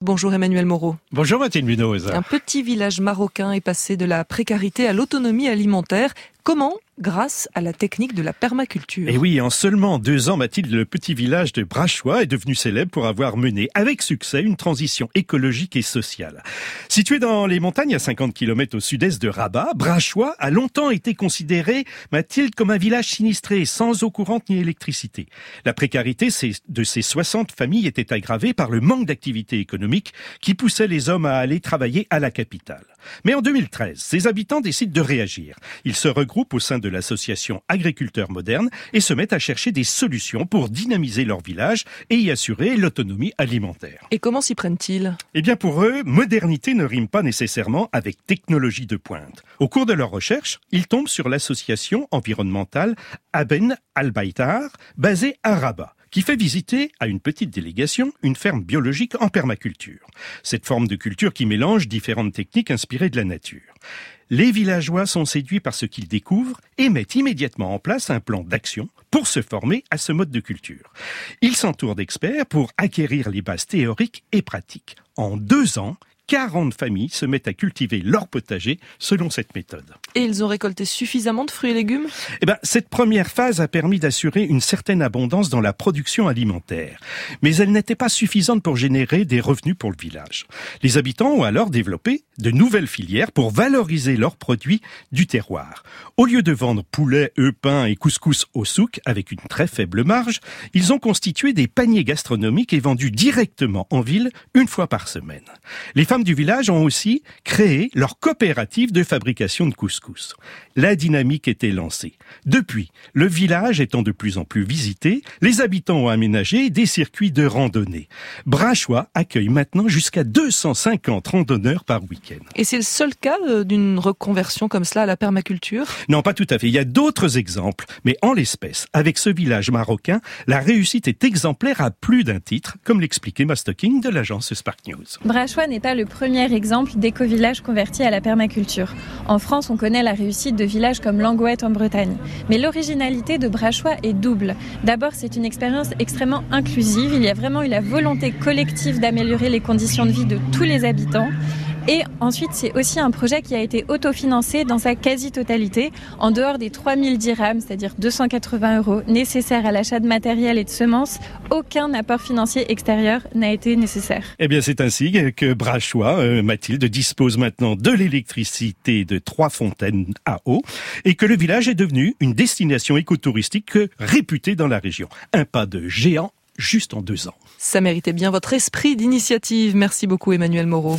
Bonjour Emmanuel Moreau. Bonjour Mathilde Munoz. Un petit village marocain est passé de la précarité à l'autonomie alimentaire. Comment ? Grâce à la technique de la permaculture. Et oui, en seulement 2 ans, Mathilde, le petit village de Brachois est devenu célèbre pour avoir mené avec succès une transition écologique et sociale. Situé dans les montagnes à 50 km au sud-est de Rabat, Brachois a longtemps été considéré, Mathilde, comme un village sinistré, sans eau courante ni électricité. La précarité de ces 60 familles était aggravée par le manque d'activité économique qui poussait les hommes à aller travailler à la capitale. Mais en 2013, ces habitants décident de réagir. Ils se regroupent au sein de l'association Agriculteurs Modernes et se mettent à chercher des solutions pour dynamiser leur village et y assurer l'autonomie alimentaire. Et comment s'y prennent-ils ? Eh bien pour eux, modernité ne rime pas nécessairement avec technologie de pointe. Au cours de leurs recherches, ils tombent sur l'association environnementale Aben Al-Baytar, basée à Rabat, qui fait visiter à une petite délégation une ferme biologique en permaculture. Cette forme de culture qui mélange différentes techniques inspirées de la nature. Les villageois sont séduits par ce qu'ils découvrent et mettent immédiatement en place un plan d'action pour se former à ce mode de culture. Ils s'entourent d'experts pour acquérir les bases théoriques et pratiques. En 2 ans, 40 familles se mettent à cultiver leur potager selon cette méthode. Et ils ont récolté suffisamment de fruits et légumes ? Cette première phase a permis d'assurer une certaine abondance dans la production alimentaire. Mais elle n'était pas suffisante pour générer des revenus pour le village. Les habitants ont alors développé de nouvelles filières pour valoriser leurs produits du terroir. Au lieu de vendre poulet, œufs, pain et couscous au souk avec une très faible marge, ils ont constitué des paniers gastronomiques et vendus directement en ville 1 fois par semaine. Les femmes du village ont aussi créé leur coopérative de fabrication de couscous. La dynamique était lancée. Depuis, le village étant de plus en plus visité, les habitants ont aménagé des circuits de randonnée. Brachois accueille maintenant jusqu'à 250 randonneurs par week-end. Et c'est le seul cas d'une reconversion comme cela à la permaculture ? Non, pas tout à fait. Il y a d'autres exemples, mais en l'espèce, avec ce village marocain, la réussite est exemplaire à plus d'un titre, comme l'expliquait Mastocking de l'agence Spark News. Brachois n'est pas le premier exemple d'éco-village converti à la permaculture. En France, on connaît la réussite de villages comme Langouette en Bretagne. Mais l'originalité de Brachois est double. D'abord, c'est une expérience extrêmement inclusive. Il y a vraiment eu la volonté collective d'améliorer les conditions de vie de tous les habitants. Et ensuite, c'est aussi un projet qui a été autofinancé dans sa quasi-totalité, en dehors des 3000 dirhams, c'est-à-dire 280 € nécessaires à l'achat de matériel et de semences. Aucun apport financier extérieur n'a été nécessaire. Eh bien, c'est ainsi que Brachois, Mathilde, dispose maintenant de l'électricité de 3 fontaines à eau et que le village est devenu une destination écotouristique réputée dans la région. Un pas de géant juste en 2 ans. Ça méritait bien votre esprit d'initiative. Merci beaucoup Emmanuel Moreau.